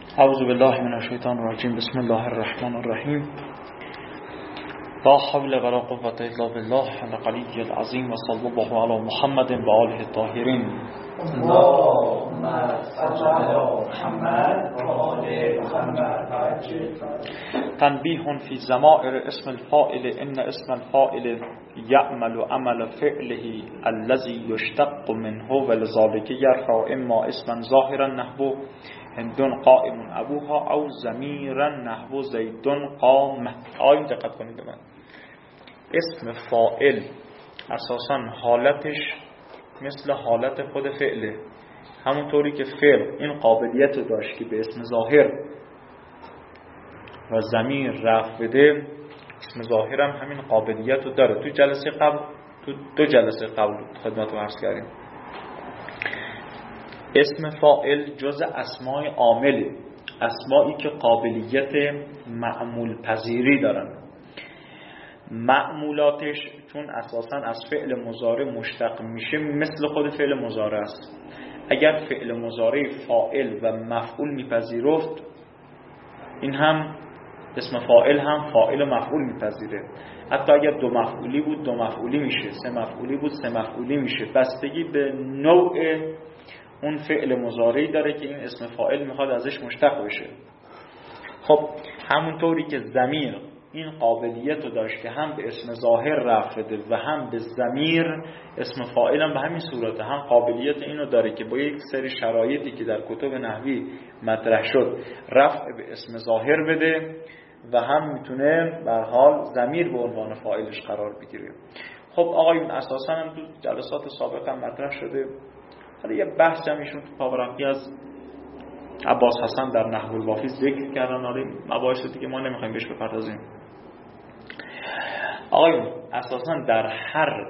اعوذ بالله من الشیطان الرجیم. بسم الله الرحمن الرحیم. لا حول ولا قوة الا بالله العلی العظیم و صلی الله علی محمد و آله الطاهرین. اللهم صل علی محمد و آل محمد. تنبیه فی ضمائر اسم الفاعل. ان اسم الفاعل یعمل عمل فعله الذي یشتق منه ولذلك یرفع اما اسما ظاهرا نحو هندون قائم ابوها او ضمیرا نحو زیدون قام. آیین دقت کنید به من. اسم فاعل اساسا حالتش مثل حالت خود فعله، همونطوری که فعل این قابلیت رو داشت که به اسم ظاهر و ضمیر رفع بده، اسم ظاهر هم همین قابلیت رو داره. تو دو جلسه قبل خدمت رو عرض کردیم. اسم فاعل جز اسمای عامله، اسمایی که قابلیت معمول پذیری دارن. معمولاتش چون اساساً از فعل مضارع مشتق میشه مثل خود فعل مضارع است. اگر فعل مضارع فاعل و مفعول میپذیرفت، این هم اسم فاعل هم فاعل و مفعول میپذیره. حتی اگر دو مفعولی بود دو مفعولی میشه، سه مفعولی بود سه مفعولی میشه. بستگی به نوع اون فعل مضارعی داره که این اسم فاعل میخواد ازش مشتق بشه. خب همونطوری که ضمیر این قابلیت رو داشت که هم به اسم ظاهر رفع بده و هم به ضمیر، اسم فاعل هم به همین صورته هم قابلیت اینو داره که با یک سری شرایطی که در کتب نحوی مطرح شد رفع به اسم ظاهر بده و هم میتونه به هر حال ضمیر به عنوان فاعلش قرار بگیره. خب آقایون اساسا هم تو جلسات سابق هم مطرح شده. حالا یه بحث هم ایشون تو پاورقی از عباس حسن در نحو الوافی ذکر کردن. حالا مباحث دیگه ما نمیخوایم بهش بپردازیم. آقایون اساسا در هر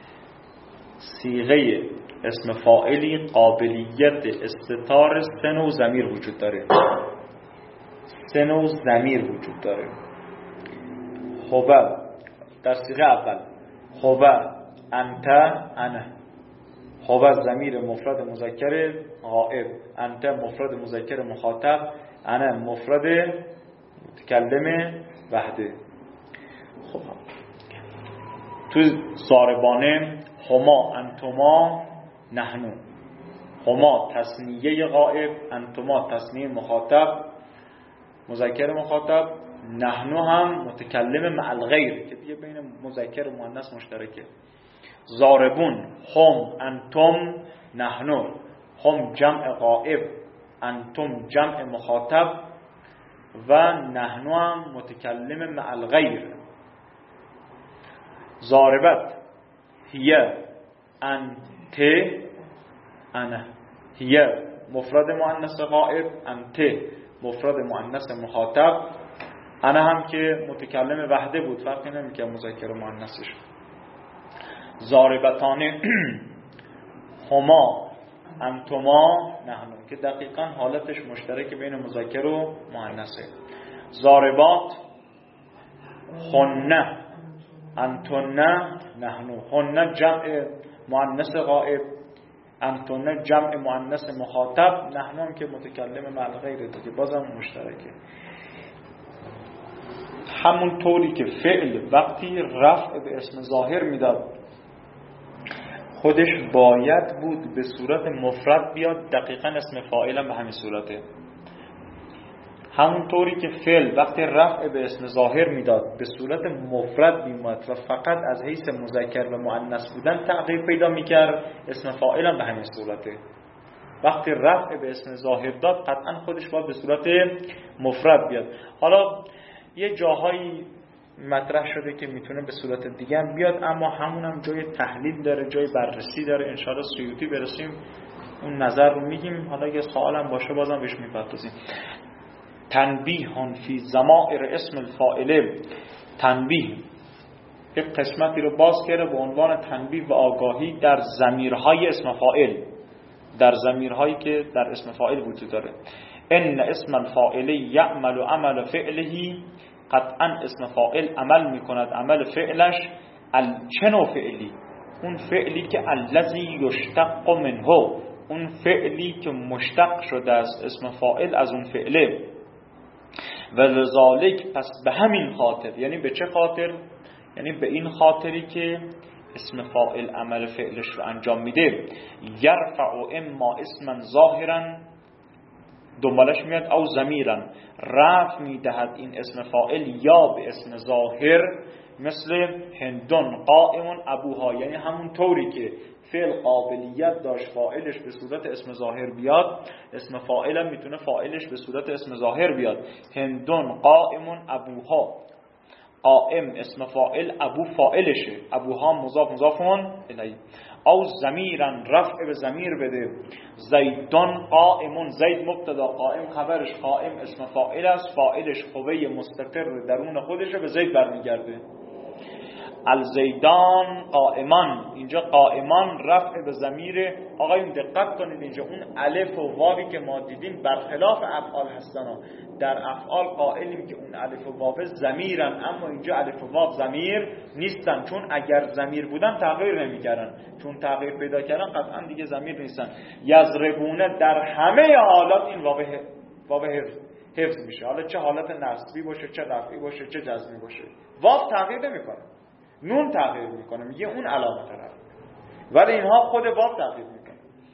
صیغه اسم فاعلی قابلیت استتار سه نوع ضمیر وجود داره. سه نوع ضمیر وجود داره. هو در صیغه اول هو، انت، انا. هو ضمیر مفرد مذکر غائب، انت مفرد مذکر مخاطب، انا مفرد متکلم وحده. خب تو ضاربانه هما، انتما، نحنو. هما تثنیه غائب، انتما تثنیه مخاطب مذکر مخاطب، نحنو هم متکلم مع الغیر که دیگه بین مذکر و مؤنث مشترکه. ضاربون هم، انتم، نحنو. هم جمع غائب، انتم جمع مخاطب و نحنو هم متکلم مع الغیر. ضاربت هی، انت، انا. هی مفرد مؤنث غائب، انت مفرد مؤنث مخاطب، انا هم که متکلم وحده بود، فرقی نمیکنه مذکر و مؤنثش. ضاربتان هما، انتما، نحنو که دقیقاً حالتش مشترک بین مذکر و مؤنثه. ضاربات هن، انتن، نحنو. هن جمع مؤنث غائب، انتن جمع مؤنث مخاطب، نحنو هم که متکلم مع الغیر دیگه بازم مشترکه. همون طوری که فعل وقتی رفع به اسم ظاهر میداد خودش باید بود به صورت مفرد بیاد، دقیقاً اسم فاعل هم به همین صورته. همون طوری که فعل وقتی رفع به اسم ظاهر میداد به صورت مفرد میومد و فقط از حیث مذکر و مؤنث بودن تغییر پیدا میکرد، اسم فاعل هم به همین صورته. وقتی رفع به اسم ظاهر داد قطعاً خودش باید به صورت مفرد بیاد. حالا یه جاهایی مطرح شده که میتونه به صورت دیگه هم بیاد، اما همون هم جای تحلیل داره، جای بررسی داره. انشاءالله سیوطی برسیم اون نظر رو میگیم. حالا اگه سوال هم باشه بازم بهش میپردازیم. تنبیه فی ضمائر اسم الفاعل. تنبیه یک قسمتی رو باز کرده به عنوان تنبیه و آگاهی در ضمیرهای اسم فاعل، در ضمیرهایی که در اسم فاعل وجود داره. ان اسم الفاعل یعمل عمل فعله. قطعا اسم فاعل عمل میکند عمل فعلش. چه نوع فعلی؟ اون فعلی که الذی یشتق منه، اون فعلی که مشتق شده از اسم فاعل از اون فعله. و لذالک، پس به همین خاطر، یعنی به چه خاطر؟ یعنی به این خاطری که اسم فاعل عمل فعلش رو انجام میده. یرفع اما اسما ظاهرا، دنبالش میاد او ضمیرا، رفع میدهد این اسم فاعل یا به اسم ظاهر، مثل هندون قائمون ابوها، یعنی همون طوری که فعل قابلیت داشت فاعلش به صورت اسم ظاهر بیاد، اسم فاعل هم میتونه فاعلش به صورت اسم ظاهر بیاد. هندون قائمون ابوها، قائم اسم فاعل، ابو فاعلشه، ابوها مضافون الیه. او ضمیرا، رفع به ضمیر بده. زیدون قائمون، زید مبتدا، قائم خبرش، قائم اسم فاعل است، فاعلش قوه مستقر درون خودشه، به زید برمیگرده. الزیدان قائمان، اینجا قائمان رفع به ضمیر. آقایون دقت کنید اینجا اون الف و واوی که ما دیدیم برخلاف افعال هستن. در افعال قائلیم که اون الف و واو ضمیرن، اما اینجا الف و واو ضمیر نیستن، چون اگر ضمیر بودن تغییر نمی‌کردن، چون تغییر پیدا کردن قطعا دیگه ضمیر نیستن. یضربونه، در همه حالات این واو حفظ میشه، حالا چه حالت نصبی باشه، چه رفعی باشه، چه جزمی باشه، واو تغییر نمیکنه، نون تغییر میکنه، میگه اون علامت رفع، ولی اینها خود واو تغییر میکنه.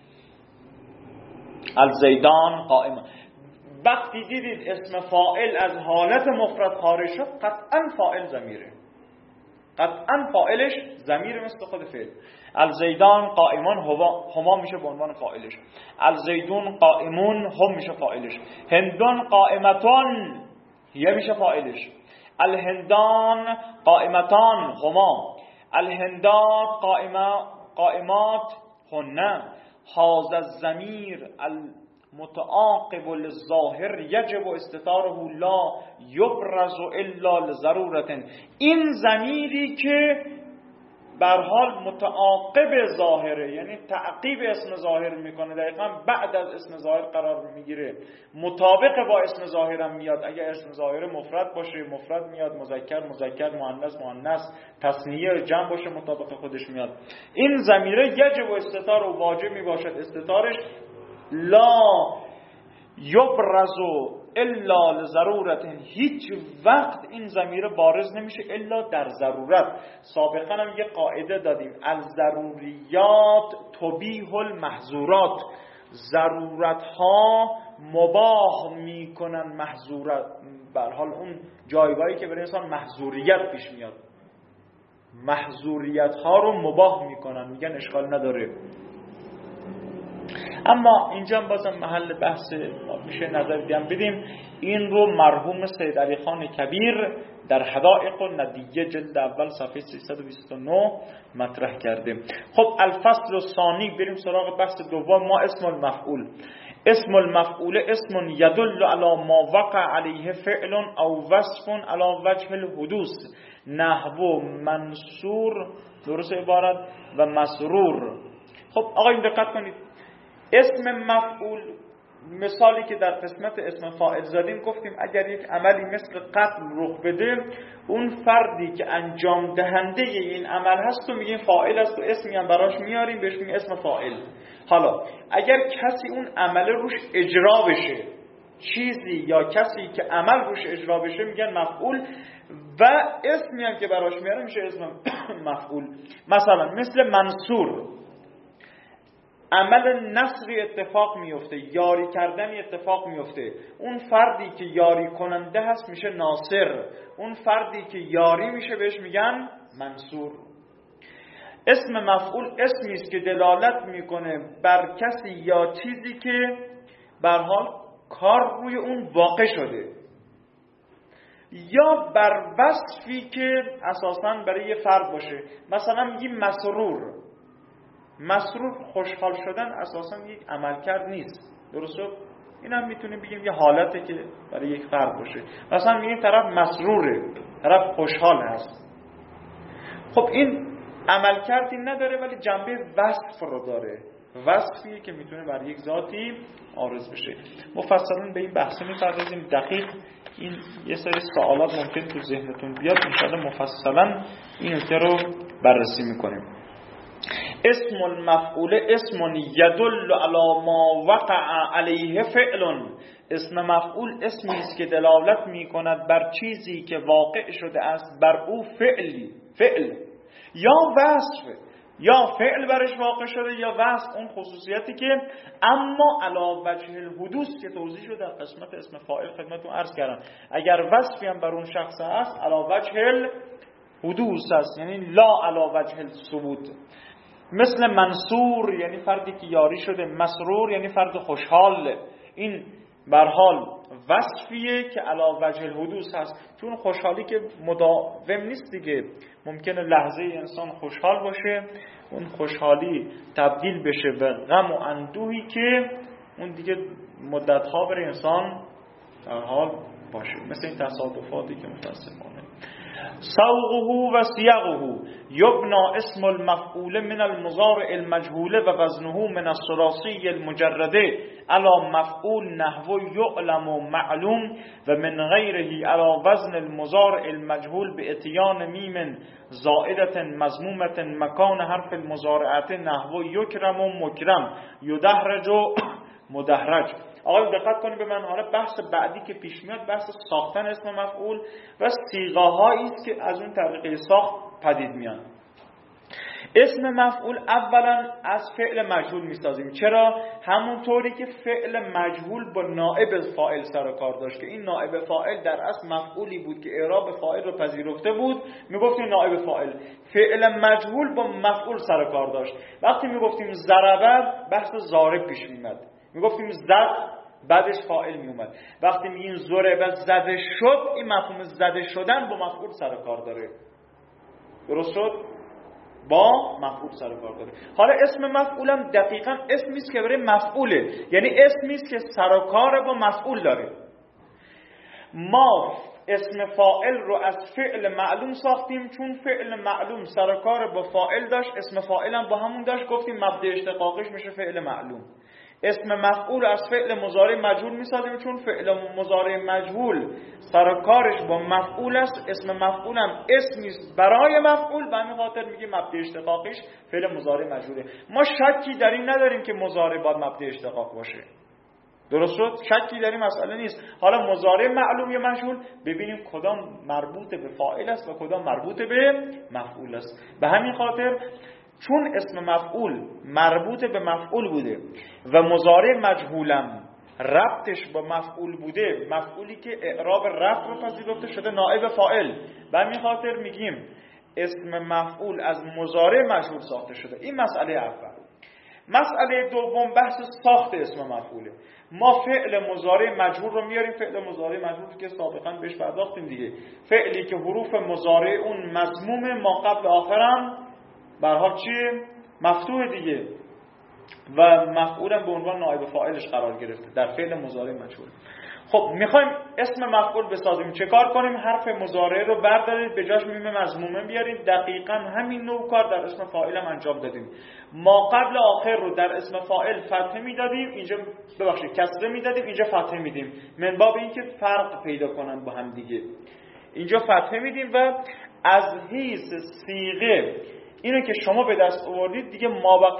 الزیدان قائما، وقتی دیدید اسم فاعل از حالت مفرد خارج شد، قطعا فاعل ضمیره، قطعا فاعلش ضمیر مثل خود فعل. الزیدان قائمان، هما میشه به عنوان فاعلش. الزیدون قائمون، هم میشه فاعلش. هندون قائمتان، هي میشه فاعلش. الهندان قائمتان، هما. الهندات قائمات، هن. هذا الضمیر المتعاقب للظاهر یجب استتاره لا یبرز الا لضرورة. این ضمیری که بر حال متعاقب ظاهره، یعنی تعقیب اسم ظاهر میکنه، دقیقا بعد از اسم ظاهر قرار میگیره، مطابق با اسم ظاهرم میاد. اگر اسم ظاهر مفرد باشه مفرد میاد، مذکر، مؤنث، تثنیه جمع باشه مطابق خودش میاد. این ضمیره یجب استتار و واجب میباشد استتارش، لا یبرز الا لضرورت، هیچ وقت این ضمیر بارز نمیشه الا در ضرورت. سابقا هم یه قاعده دادیم، الضروریات تبیح المحظورات، ضرورت ها مباح میکنن محظورات، به هر حال اون جایگاهی که برای انسان محظوریت پیش میاد، محظوریت ها رو مباح میکنن، میگن اشکال نداره. اما اینجا بازم محل بحث میشه نظر دیگه بدیم. این رو مرحوم سید علی خان کبیر در حدائق الندیه جلد اول صفحه 329 مطرح کرده. خب الفصل الثانی، بریم سراغ بحث دوم. ما اسم المفعول. اسم المفعول اسم یدل علی ما وقع علیه فعل او وصف علی وجه الحدوث، نحو منصور، درست عبارت، و مسرور. خب آقایون دقت کنید، اسم مفعول، مثالی که در قسمت اسم فاعل زدیم گفتیم اگر یک عملی مثل قتل رخ بده، اون فردی که انجام دهنده این عمل هست و میگیم فاعل است و اسمی هم براش میاریم بهش میگیم اسم فاعل. حالا اگر کسی اون عمل روش اجرا بشه، چیزی یا کسی که عمل روش اجرا بشه میگن مفعول، و اسمی هم که براش میاره میشه اسم مفعول. مثلا مثل منصور، عمل نصری اتفاق میفته، یاری کردن اتفاق میفته، اون فردی که یاری کننده هست میشه ناصر، اون فردی که یاری میشه بهش میگن منصور. اسم مفعول اسمی است که دلالت میکنه بر کسی یا چیزی که به هر حال کار روی اون واقع شده، یا بر وصفی که اساساً برای یه فرد باشه. مثلا میگیم مسرور، مسرور خوشحال شدن اساساً یک عملکرد نیست، درسته؟ این هم میتونیم بگیم یه حالته که برای یک فرد باشه. مثلا میگیم طرف مسروره، طرف خوشحال هست. خب این عملکردی نداره ولی جنبه وصف رو داره، وصفی که میتونه برای یک ذاتی عارض بشه. مفصلا به این بحث میپردازیم دقیق. این یه سری سوالات ممکن تو ذهنتون بیاد، انشاءالله مفصلا این نکته رو بررسی میکنیم. اسم المفعول اسم یدل علی ما وقع علیه فعل. اسم مفعول اسمی است که دلالت می‌کند بر چیزی که واقع شده است بر او فعل یا وصف، یا فعل برش واقع شده یا وصف، اون خصوصیتی که اما علی وجه الحدوث که توضیح شده در قسمت اسم فاعل خدمتتون عرض کردم. اگر وصفی هم بر اون شخص هست علی وجه الحدوث است، یعنی لا علی وجه الثبوت. مثل منصور یعنی فردی که یاری شده، مسرور یعنی فرد خوشحال. این به هر حال وصفیه که علی وجه الحدوث هست، چون خوشحالی که مداوم نیست دیگه، ممکنه لحظه انسان خوشحال باشه، اون خوشحالی تبدیل بشه به غم و اندوهی که اون دیگه مدت‌ها بر انسان در حال باشه. مثل این تصادفاتی که متاسفانه. سوقه و سیغه یبنا اسم المفعول من المضارع المجهول و وزنه من الثلاثی المجرده علی مفعول نحو یعلم و معلوم و من غیره علی وزن المضارع المجهول به اتیان میم زائدة مضمومة مکان حرف المضارعه نحو یکرم و مکرم یدهرج و مدهرج. آقای دقت کنید به من، حالا بحث بعدی که پیش میاد بحث ساختن اسم مفعول و صیغه هایی است که از اون طریقه ساخت پدید میان. اسم مفعول اولا از فعل مجهول میسازیم. چرا؟ همونطوری که فعل مجهول با نائب فاعل سر کار داشت که این نائب فاعل در اصل مفعولی بود که اعراب فاعل رو پذیرفته بود، میگفتیم نائب فاعل. فعل مجهول با مفعول سر کار داشت. وقتی میگفتیم ضربه بحث ضارب پیش میاد، میگفتیم زد بعدش فاعل میومد. وقتی میگیم ضرب زده شد، این مفهوم زده شدن با مفعول سر کار داره. درست شد؟ با مفعول سر کار داره. حالا اسم مفعولم دقیقاً اسمی است که برای مفعوله، یعنی اسمی است که سر و کار با مفعول داره. ما اسم فاعل رو از فعل معلوم ساختیم، چون فعل معلوم سر و کار با فاعل داشت، اسم فاعل هم با همون داشت، گفتیم مبدا اشتقاقش میشه فعل معلوم. اسم مفعول از فعل مضارع مجهول میسازیم، چون فعل مضارع مجهول سر و کارش با مفعول است، اسم مفعول هم اسمی است برای مفعول، به همین خاطر میگیم مبدا اشتقاقش فعل مضارع مجهوله. ما شکی در این نداریم که مضارع باید مبدا اشتقاق باشه. درست شد؟ شکی در این مسئله نیست. حالا مضارع معلوم یا مجهول ببینیم کدام مربوط به فاعل است و کدام مربوط به مفعول است. به همین خاطر چون اسم مفعول مربوط به مفعول بوده و مضارع مجهولم ربطش با مفعول بوده، مفعولی که اعراب رفع رو پذیرفته شده نائب فاعل، به همین خاطر میگیم اسم مفعول از مضارع مجهول ساخته شده. این مسئله اول. مسئله دوم بحث ساخت اسم مفعوله. ما فعل مضارع مجهول رو میاریم، فعل مضارع مجهول که سابقا بهش پرداختیم دیگه، فعلی که حروف مضارع اون مضموم ما قبل آخرم به هر حال چیه؟ مفتوح دیگه، و مفعولم به عنوان نائب فاعلش قرار گرفته در فعل مضارع مجهول. خب میخوایم اسم مفعول بسازیم، چه کار کنیم؟ حرف مضارع رو بردارید به جاش میم مضمومه بیارید. دقیقاً همین نوع کار در اسم فاعل هم انجام دادیم. ما قبل آخر رو در اسم فاعل فتحه میدادیم، اینجا ببخشید کسره میدادیم، اینجا فتحه میدیم، من باب اینکه فرق پیدا کنن با هم دیگه. اینجا فتحه میدیم و از حیث صیغه اینو که شما به دست آوردید دیگه مابقی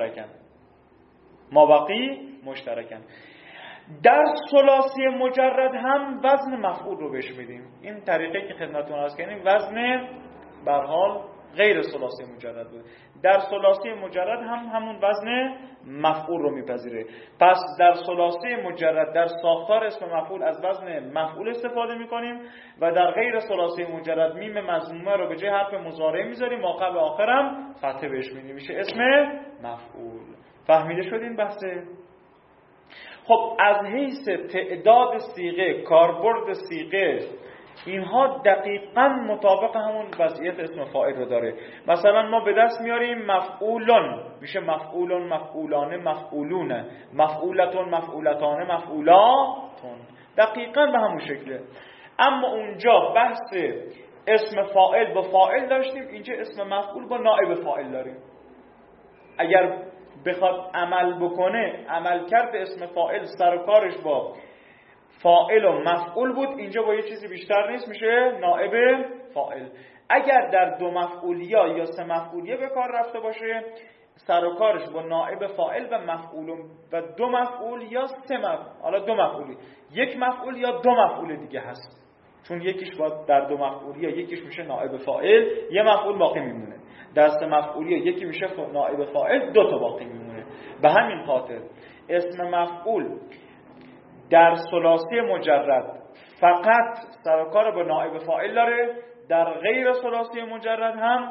مشترکن. در ثلاثی مجرد هم وزن مفعول رو بهش میدیم. این طریقه که خدمتتون عرض کردیم وزن به هر حال غیر ثلاثی مجرد بود. در ثلاثی مجرد هم همون وزن مفعول رو میپذیره. پس در ثلاثی مجرد در ساختار اسم مفعول از وزن مفعول استفاده میکنیم و در غیر ثلاثی مجرد میم مضمومه رو به جای حرف مضارع میذاریم، ما قبل آخرم فتحه بهش میدیم، میشه اسم مفعول. فهمیده شد این بحثه؟ خب از حیث تعداد صیغه، کاربرد صیغه، اینها دقیقاً مطابق همون وضعیت اسم فاعل رو داره. مثلا ما به دست میاریم مفعولون، میشه مفعولون، مفعولانه، مفعولون، مفعولتون، مفعولتانه، مفعولاتون، دقیقاً به همون شکله. اما اونجا بحث اسم فاعل با فاعل داشتیم، اینجا اسم مفعول با نائب فاعل داریم. اگر بخواد عمل بکنه، عمل کرد اسم فاعل سر و کارش با فاعل و مفعول بود، اینجا با یه چیزی بیشتر نیست، میشه نائب فاعل. اگر در دو مفعولیه یا سه مفعولیه به کار رفته باشه، سر و کارش با نائب فاعل و مفعول و دو مفعول یا سه مفعول، حالا دو مفعولی، یک مفعول یا دو مفعول دیگه هست، چون یکیش با در دو مفعولی یا یکیش میشه نائب فاعل، یه مفعول باقی میمونه. در سه مفعولی یکی میشه نائب فاعل، دو تا باقی میمونه. به همین خاطر اسم مفعول در ثلاثی مجرد فقط سر و کار با نائب فاعل داره، در غیر ثلاثی مجرد هم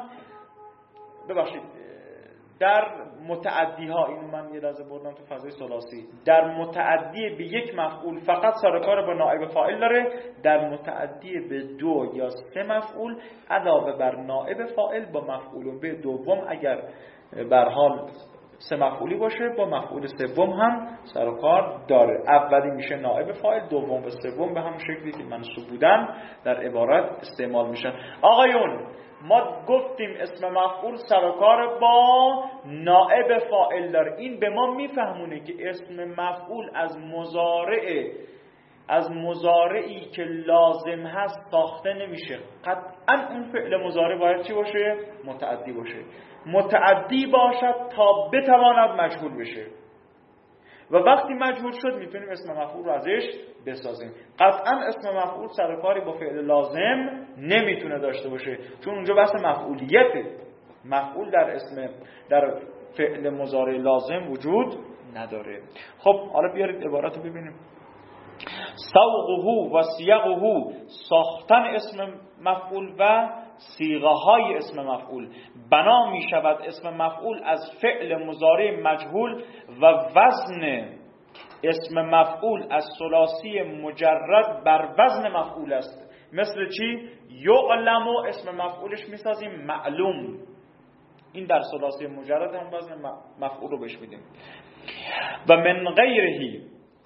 در متعدی ها، اینو من یه لحظه بردم تو فضای ثلاثی، در متعدی به یک مفعول فقط سر و کار با نائب فاعل داره، در متعدی به دو یا سه مفعول علاوه بر نائب فاعل با مفعول به دوم اگر به هر حال سه مفعولی باشه با مفعول سوم هم سر و کار داره. اولی میشه نائب فاعل، دوم و سوم به همون شکلی که منصوب بودن در عبارت استعمال میشن. آقایون ما گفتیم اسم مفعول سر و کار با نائب فاعل داره، این به ما میفهمونه که اسم مفعول از مضارعی که لازم هست ساخته نمیشه. قطعا اون فعل مضارع باید چی باشه؟ متعدی باشه. متعدی باشد تا بتواند مجهول بشه و وقتی مجهول شد میتونیم اسم مفعول رو ازش بسازیم. قطعا اسم مفعول سر و کاری با فعل لازم نمیتونه داشته باشه، چون اونجا بحث مفعولیته. مفعول در فعل مضارع لازم وجود نداره. خب حالا بیارید عبارت رو ببینیم. سوقه و سیغه، ساختن اسم مفعول و صیغه های اسم مفعول. بنا می شود اسم مفعول از فعل مضارع مجهول و وزن اسم مفعول از ثلاثی مجرد بر وزن مفعول است. مثل چی؟ یعلم اسم مفعولش می سازیم معلوم، این در ثلاثی مجرد هم وزن مفعول رو بهش میدیم. و من غیرهی،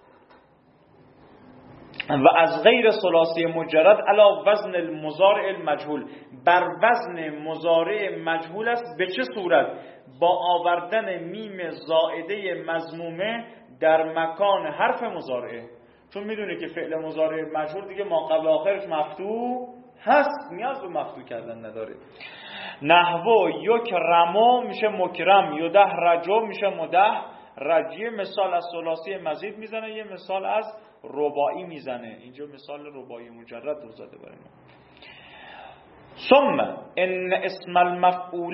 و از غیر ثلاثی مجرد علی وزن المضارع المجهول، بر وزن مضارع مجهول است. به چه صورت؟ با آوردن میم زائده مضمومه در مکان حرف مضارعه. چون میدونه که فعل مضارع مجهول دیگه ما قبل آخرش مفتوح هست، نیاز به مفتوح کردن نداره. نحو یکرم میشه مکرم، یده رجو میشه مده رجی. مثال از ثلاثی مزید میزنه، یه مثال از رباعی میزنه. اینجا مثال رباعی مجرد رو زده برای ما. ثم ان اسم المفعول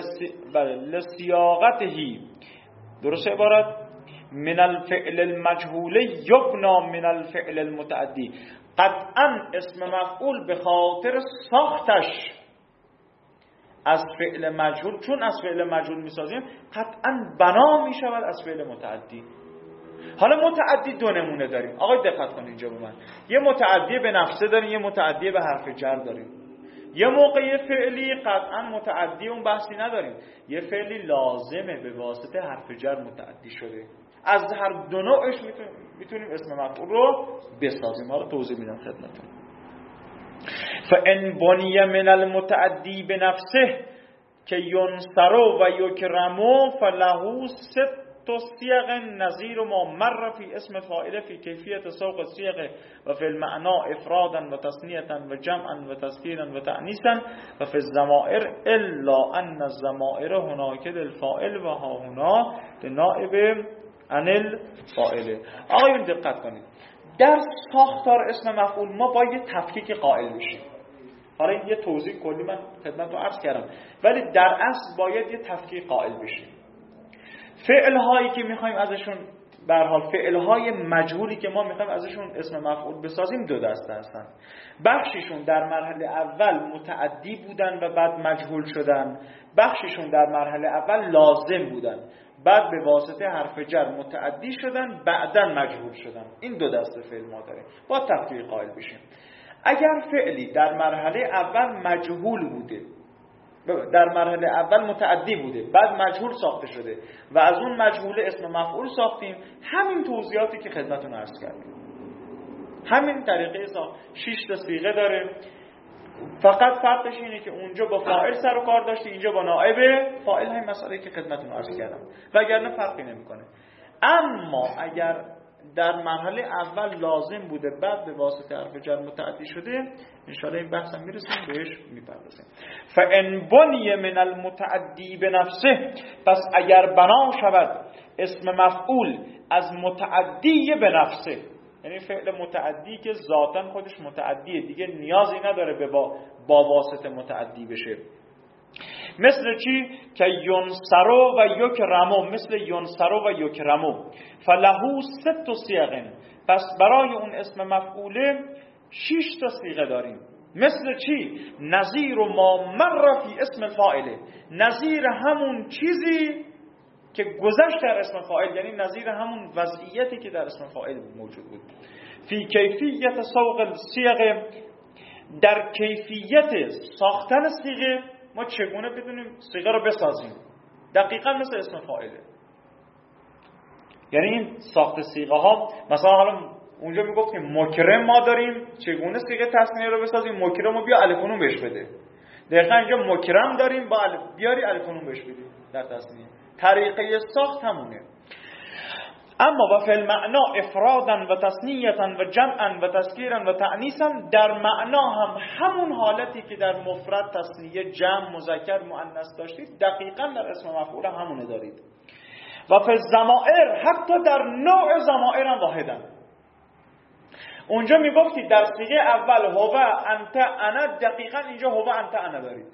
لسیاقته، درست عبارت، من الفعل المجهول یبنا من الفعل المتعدی. قطعا اسم مفعول به خاطر ساختش از فعل مجهول، چون از فعل مجهول میسازیم، قطعا بنا میشود از فعل متعدی. حالا متعدی دو نمونه داریم. آقای دقت کن اینجا به من. یه متعدی به نفسه داریم، یه متعدی به حرف جر داریم. یه موقع فعلی قطعا متعدی اون بحثی نداریم، یه فعلی لازمه به واسطه حرف جر متعدی شده. از هر دو نوعش میتونیم اسم مفعول رو بسازیم. حالا توضیح میدم خدمتتون. فان بنی من المتعدی بنفسه که ینصر و یکرم فله ست صيغ نظیر ما مر فی اسم فاعل فی کیفیت سوق الصيغ و فی المعنى افرادا و تثنیه و جمعا و تذکیرا و تأنیثا و فی الضمائر الا ان الضمائر هناك للفاعل و ها هنا لنائب عن الفاعل. آقایون دقت کنید، در ساختار اسم مفعول ما با یه تفکیک قائل بشیم. حالا یه توضیح کلی من خدمتتون عرض کردم، ولی در اصل باید یه تفکیک قائل بشیم. فعل هایی که میخوایم ازشون، به هر حال فعل های مجهولی که ما میخوایم ازشون اسم مفعول بسازیم، دو دسته هستن. بخششون در مرحله اول متعدی بودن و بعد مجهول شدن، بخششون در مرحله اول لازم بودن، بعد به واسطه حرف جر متعدی شدن، بعداً مجهول شدن. این دو دسته فعل ما داریم، با تفکیک قائل بشیم. اگر فعلی در مرحله اول مجهول بوده، در مرحله اول متعدی بوده، بعد مجهول ساخته شده و از اون مجهول اسم مفعول ساختیم، همین توضیحاتی که خدمتتون عرض کردیم، همین طریقه 6 تا صیغه داره. فقط فرقش اینه که اونجا با فاعل سر و کار داشته، اینجا با نائب فاعل. همین مسئله که خدمتتون عرض کردم، وگرنه فرقی نمیکنه. اما اگر در مرحله اول لازم بوده، بعد به واسطه حرف جر متعدی شده. انشاءالله این بحثم میرسیم بهش میپردازیم. فان بنی من المتعدی بنفسه، پس اگر بنا شود اسم مفعول از متعدی به نفسه، یعنی فعل متعدی که ذاتاً خودش متعدیه، دیگه نیازی نداره به با واسطه متعدی بشه. مثل چی؟ که ینصرو و یکرمو، مثل ینصرو و یکرمو. فلهو 6 صیغ، پس برای اون اسم مفعوله 6 تا صیغه داریم. مثل چی؟ نظیر ما مر فی اسم الفاعله، نظیر همون چیزی که گذشت در اسم فاعل، یعنی نظیر همون وضعیتی که در اسم فاعل موجود بود. فی کیفیت سوق الصیغ، در کیفیت ساختن صیغه، ما چگونه بدونیم صیغه رو بسازیم؟ دقیقاً مثل اسم فاعله. یعنی این ساخت صیغه ها، مثلا حالا اونجا میگفتیم مکرم ما داریم، چگونه صیغه تثنیه رو بسازیم؟ مکرم رو بیا الف و نون بهش بده. دقیقاً اینجا مکرم داریم، با بیاری الف و نون بهش بدیم در تثنیه. طریقه ساخت همونه. اما و فی المعنا افرادا و تثنیتا و جمعا و تذکیرا و تأنیثا، در معنا هم همون حالتی که در مفرد، تثنیه، جمع، مذکر، مؤنث داشتید، دقیقاً در اسم مفعول همونه دارید. و فی الضمائر، حتی در نوع ضمائر هم واحدن. اونجا میگفتید در صیغه اول هو انت انا، دقیقاً اینجا هو انت انا دارید،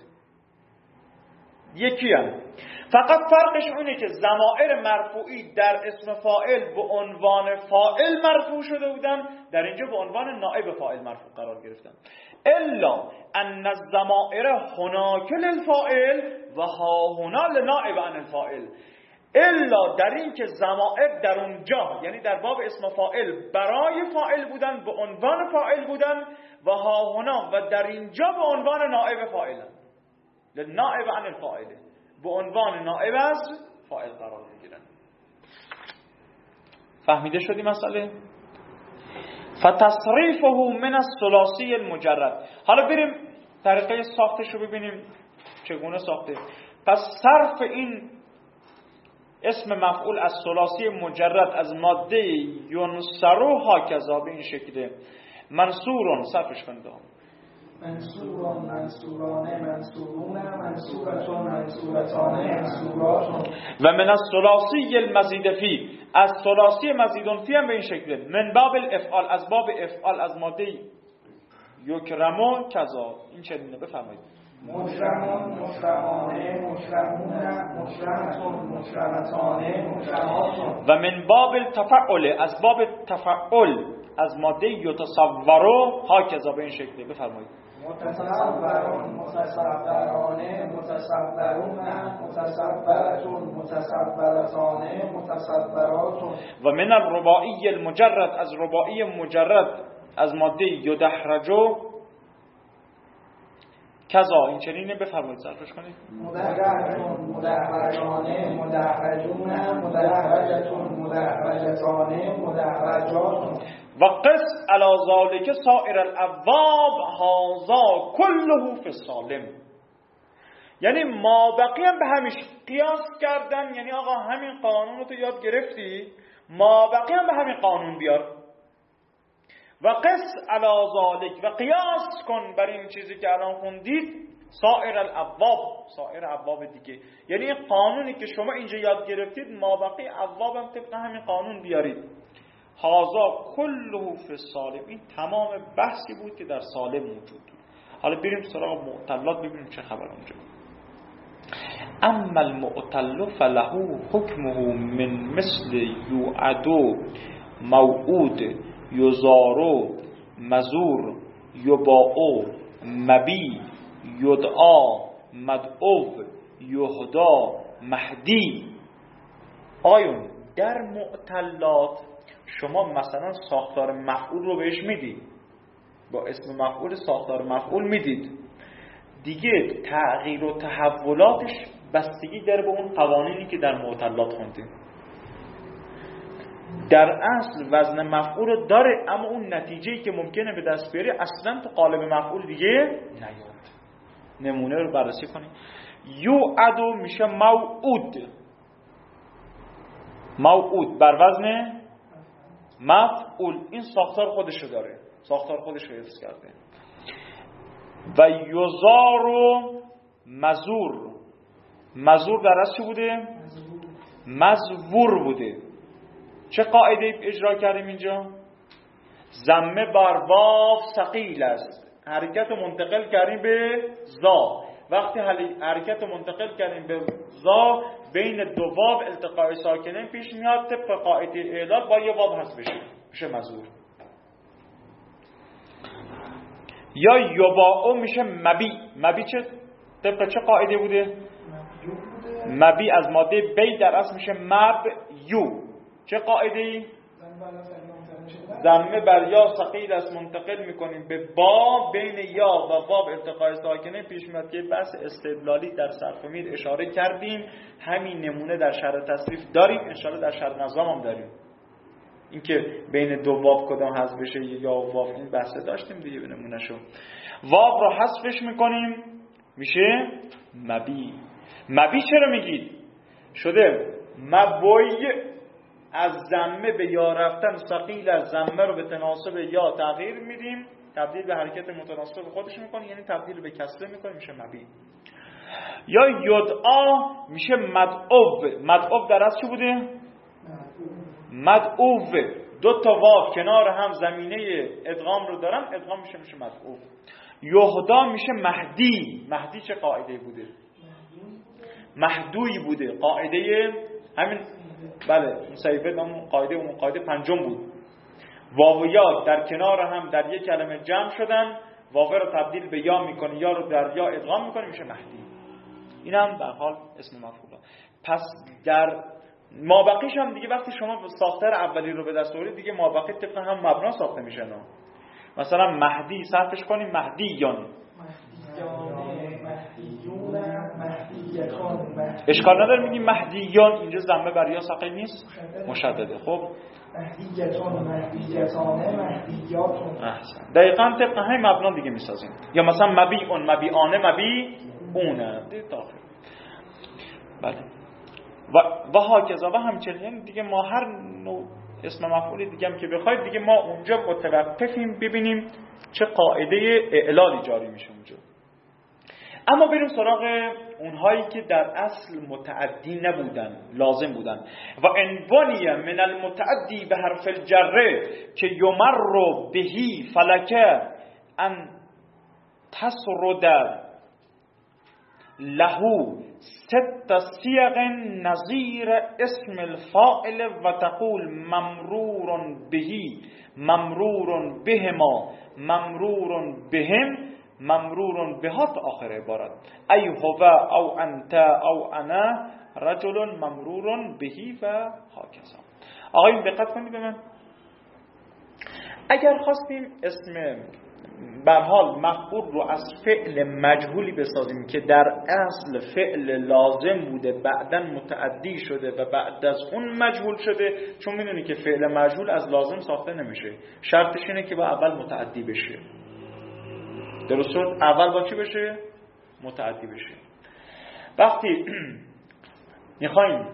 یکی هم. فقط فرقش اونه که ضمائر مرفوعی در اسم فاعل به عنوان فاعل مرفوع شده بودن، در اینجا به عنوان نائب فاعل مرفوع قرار گرفتن. الا ان الضمائر هناک للفاعل و ها هنا لنائب عن الفاعل، الا در این که ضمائر در اونجا، یعنی در باب اسم فاعل، برای فاعل بودن، به عنوان فاعل بودن، و ها هنا و در اینجا به عنوان نائب فاعلن، لنائب عن الفاعل، به عنوان نائب از فاعل قرار میگیرن. فهمیده شدی مسئله؟ فتصریفه من الثلاثی المجرد. حالا بریم طریقه ساختش رو ببینیم چگونه ساخته. پس صرف این اسم مفعول از ثلاثی مجرد از ماده ینصرو هاکذا، به این شکله: منصورون، صرفش کنید، منصورون، منصورانه، منصورون، منصورتون، منصورتانه، منصوراتون. و من الثلاثی المزید فی، از ثلاثی مزیدون فی هم به این شکله: من باب الافعال، از باب افعال از ماده یکرمو کذا. این چنینه، بفرمایید. مکرمون، مکرمانه، مکرمون، مکرمتون، مکرمتانه، مکرماتون. و من باب التفعل، از باب تفعل از ماده یتصورو هاکذا، به این شکله، بفرمایید. متصورون، متصورانه، متصورون، متصورتون، متصورتانه، متصوراتون. و من الرباعی المجرد، از رباعی مجرد از ماده یدحرجو کذا. این چنینه، بفرمایید، صرفش کنید. مدحرجون، مدحرجانه، مدحرجون، مدحرجتون، مدحرجتانه، مدحرجاتون. و قس علی ذالک سائر الابواب هذا كله فی السالم. یعنی ما بقی هم به همیش قیاس کردن، یعنی آقا همین قانون رو تو یاد گرفتی، ما بقی هم به همین قانون بیار. و قس علی ذالک، و قیاس کن بر این چیزی که الان خوندید، سائر الابواب، سائر ابواب دیگه. یعنی این قانونی که شما اینجا یاد گرفتید، ما بقی ابواب هم طبق همین قانون بیارید. هازا کله فی السالم، این تمام بحثی بود که در سالم موجود بود. حالا بریم سراغ معتلات ببینیم چه خبر اونجا. اما المعتل فله حکمه من مثل یوعدو، موعود، یزارو، مزور، یباعو، مبی، یدعا، مدعو، یهدا، مهدی. آیون در معتلات شما مثلا ساختار مفعول رو بهش میدید، با اسم مفعول ساختار مفعول میدید دیگه، تغییر و تحولاتش بستگی داره به اون قوانینی که در معتلات خوندیم. در اصل وزن مفعول رو داره، اما اون نتیجه‌ای که ممکنه به دست بیاره اصلا تو قالب مفعول دیگه نیاد. نمونه رو بررسی کنیم. یوعدو میشه موعود، موعود بر وزن مفعول این ساختار خودشو داره، ساختار خودشو حفظ کرده. و یزار و مزور، مزور در اصل چی بوده؟ مزور بوده. چه قاعده اجرا کردیم اینجا؟ ضمه بر واو ثقیل است، حرکت منتقل کردیم به زا. وقتی حرکت منتقل کردیم به زا بین دو واو التقاء ساکنین پیش میاد، طبق قاعده اعلال با یه واو حذف بشه، میشه مزور. یا یباعو میشه مبی. مبی چه طبق چه قاعده بوده؟ مبی از ماده بی در اصل میشه مب یو. چه قاعده ای؟ ضمه بر یا ثقیل است، منتقل میکنیم به با، بین یا و واو التقاء ساکنه پیش میاد که بحث استدلالی در صرف و میر اشاره کردیم. همین نمونه در شرح تصریف داریم، انشاءالله در شرح نظام هم داریم. اینکه بین دو واو کدام حذف بشه یا واو، این بحث داشتیم دیگه به نمونه شو. واو رو حذفش میکنیم میشه مبی. مبی چرا میگید؟ شده مبوی، از ضمه به یا رفتن ثقیل از ضمه رو به تناسب یا تغییر میدیم، تبدیل به حرکت متناسب خودش میکنیم، یعنی تبدیل به کسره میکنیم، میشه مبی. یا یدعا میشه مدعو. مدعو در اصل چی بوده؟ مدعو. دو تا واو کنار هم زمینه ادغام رو دارن، ادغام میشه مدعو. یهدا میشه مهدی. مهدی چه قاعده بوده؟ مهدوی بوده، قاعده همین بله مصیبه اون قاعده، اون قاعده پنجم بود. واو و یا در کنار هم در یک کلمه جمع شدن، واو رو تبدیل به یا میکنه، یا رو در یا ادغام میکنه، میشه مهدی. این هم به حال اسم مفعول. پس در مابقیش هم دیگه وقتی شما ساختار اولی رو به دست آورید دیگه مابقی طبق هم مبنا ساخته میشه. نه مثلا مهدی صرفش کنیم مهدیان، اشکال نداره میگیم مهدیان، اینجا ضمه بر یا ثقیل نیست، مشدده. خب مهدیتون، مهدیتانه، مهدیاتون. احسن، دقیقاً طبق همین مبنا دیگه میسازیم. یا مثلا مبیعون، مبیعانه، مبیعونه تا آخر. بله. و هاکذا و همچنین دیگه ما هر نوع اسم مفعول دیگه هم که بخواید دیگه ما اونجا متوقفیم ببینیم چه قاعده اعلالی جاری میشه اونجا. اما بریم سراغ اونهایی که در اصل متعدی نبودن، لازم بودن. و انبانی من المتعدی به حرف الجره که یمر بهی فلکه ان تسرد لهو ست صیغ نظیر اسم الفاعل و تقول ممرور بهی، ممرور بهما، ممرور بهم، ممرور بها تا آخر عبارت. ای هو او انت او انا رجل ممرور بهی و هاکذا. آقایون دقت کنید به من. اگر خواستیم اسم به حال مفعول رو از فعل مجهولی بسازیم که در اصل فعل لازم بوده بعداً متعدی شده و بعد از اون مجهول شده، چون میدونی که فعل مجهول از لازم ساخته نمیشه، شرطش اینه که با اول متعدی بشه. درست شد؟ اول با چی بشه؟ متعدی بشه. وقتی میخوایم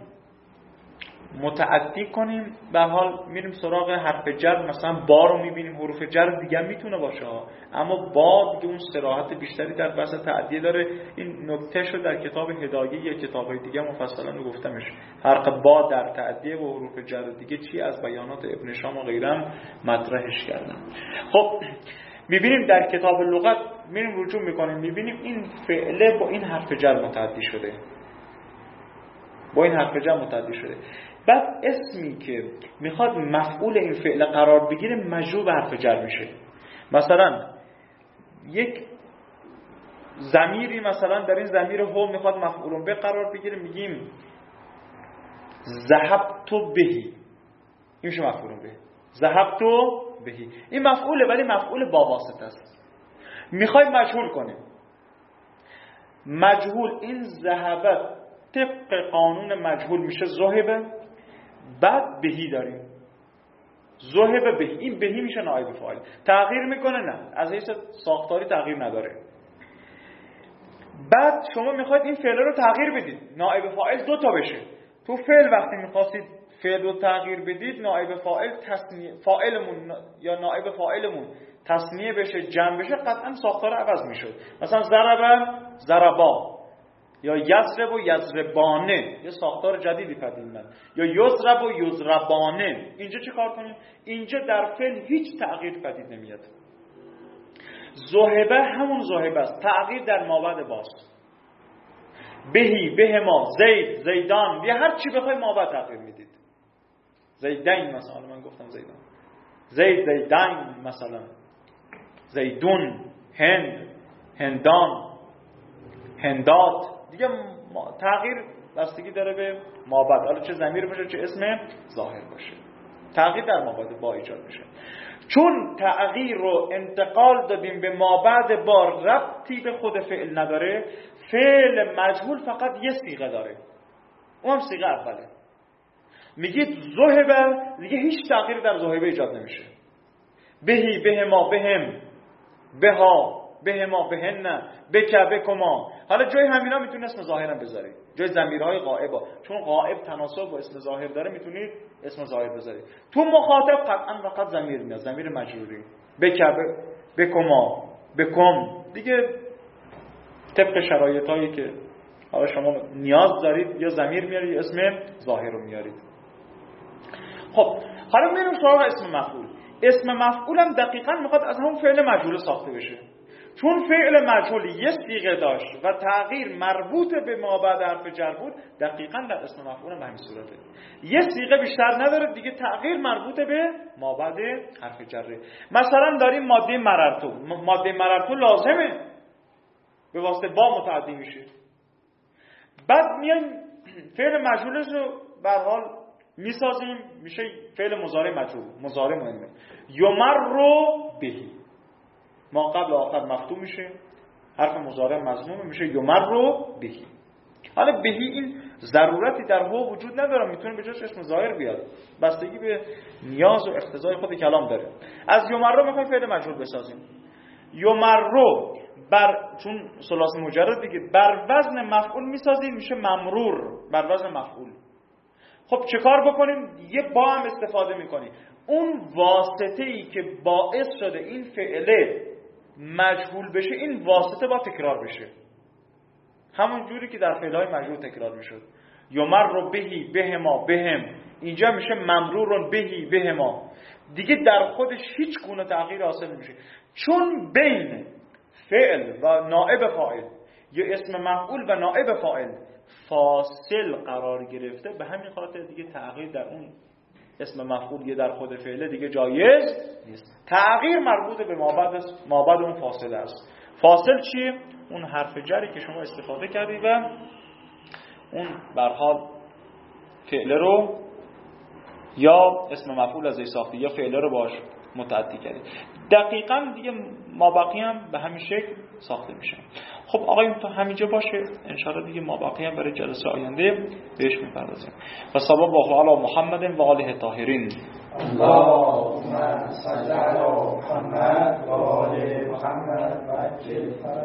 متعدی کنیم به حال میریم سراغ حرف جر، مثلا با رو میبینیم، حروف جر دیگه میتونه باشه اما با دیگه اون صراحت بیشتری در بحث تعدیه داره. این نکته شو در کتاب هدایه یا کتاب‌های دیگه مفصلا گفتمش، فرق با در تعدیه و حروف جر دیگه چی، از بیانات ابن شام و غیرم مطرحش کردم. خب میبینیم در کتاب لغت میریم رجوع میکنیم میبینیم این فعله با این حرف جر متعدی شده، با این حرف جر متعدی شده. بعد اسمی که میخواد مفعول این فعل قرار بگیره مجرور به حرف جر میشه. مثلا یک ضمیری مثلا در این ضمیر هو میخواد مفعول به قرار بگیره، میگیم ذهبت بهی، این میشه مفعول به. ذهبت بهی این مفعوله ولی مفعول با واسطه است. میخوایم مجهول کنیم، مجهول این ذهبت طبق قانون مجهول میشه ذهب، بعد بهی داریم ذهب بهی، این بهی میشه نائب فاعل. تغییر میکنه؟ نه، از حیث ساختاری تغییر نداره. بعد شما میخواید این فعل رو تغییر بدید، نائب فاعل دو تا بشه. تو فعل وقتی میخواستید فعل رو تغییر بدید نائب فاعل فاعلمون یا نائب فاعلمون تثنیه بشه جمع بشه قطعا ساختار عوض میشد. مثلا ضرب ضربا یا یضرب و یضربانه یه ساختار جدیدی پدید میاد، یا یضرب و یضربانه. اینجا چه کار کنیم؟ اینجا در فعل هیچ تغییر پدید نمیاد. ذهبه همون ذهبه است، تغییر در مابعد باز. بهی بهما زید زیدان یا هر چی بخوای مابعد تغییر میدید. زیدین مثلا، من گفتم زیدان، زید زیدین مثلا، زیدون، هند هندان، هندات. دیگه تغییر بستگی داره به مابعد، حالا چه ضمیر باشه چه اسم ظاهر باشه، تغییر در مابعد با ایجاد میشه. چون تغییر رو انتقال دادیم به مابعد با ربطی به خود فعل نداره، فعل مجهول فقط یه صیغه داره، اون هم صیغه اوله. میگید ذهبه، دیگه هیچ تغییر در ذهبه ایجاد نمیشه. بهی بهما بهم، بها بهما بهن، بک بکما. حالا جای همینا میتونید اسم ظاهرم بذارید، جای ضمیرهای غائبا، چون غائب تناسب با اسم ظاهر داره میتونید اسم ظاهر بذارید. تو مخاطب قطعا فقط ضمیر میاد، ضمیر مجروری. بک بکما بکم، دیگه طبق شرایطایی که حالا شما نیاز دارید یا ضمیر میارید یا اسم ظاهر رو میارید. خب حالا میریم سراغ اسم مفعول. اسم مفعول هم دقیقاً میخواد از همون فعل مجهول ساخته بشه. چون فعل مجهول یه صیغه داشت و تغییر مربوط به مابعد حرف جر بود، دقیقاً در اسم مفعول هم به همین صورته. یه صیغه بیشتر نداره دیگه، تغییر مربوط به مابعد حرف جره. مثلا داریم ماده مررتو، ماده مررتو لازمه به واسطه با متعدی میشه. بعد میایم فعل مجهولش رو به هر حال میسازیم، میشه فعل مضارع مجهول، مضارع مهمه. یمرو بهی، ما قبل آخر مفتوح میشه، حرف مضارع مضموم میشه یمرو بهی. حالا بهی این ضرورتی در هو وجود نداره، میتونه به جاش اسم ظاهر بیاد، بستگی به نیاز و اقتضای خود کلام داره. از یمرو میخوایم فعل مجهول بسازیم. یمرو چون ثلاثی مجرد دیگه بر وزن مفعول میسازیم، میشه ممرور، بر وزن مفعول. خب چه کار بکنیم؟ یه با هم استفاده میکنیم. اون واسطه ای که باعث شده این فعله مجهول بشه، این واسطه با تکرار بشه، همون جوری که در فعلهای مجهول تکرار میشد. یمر بهی بهما بهم، اینجا میشه ممرور بهی بهما. دیگه در خودش هیچ گونه تغییر حاصل نمیشه، چون بین فعل و نائب فاعل یا اسم مفعول و نائب فاعل فاصل قرار گرفته، به همین خاطر دیگه تغییر در اون اسم مفعول یا در خود فعله دیگه جایز نیست. تغییر مربوط به مابعد اون فاصله است. فاصل چیه؟ اون حرف جری که شما استفاده کردی و اون به هر حال فعله رو یا اسم مفعول ازش ساختی یا فعله رو باش متعدی کردی. دقیقاً دیگه مابقی هم به همین شکل ساخته میشه. خب آقایون تا همینجا باشه، انشاءالله دیگه مابقی هم برای جلسه آینده بهش میپردازیم. و صلی الله علی محمد و آله الطاهرین. اللهم صل علی محمد و آل محمد و عجل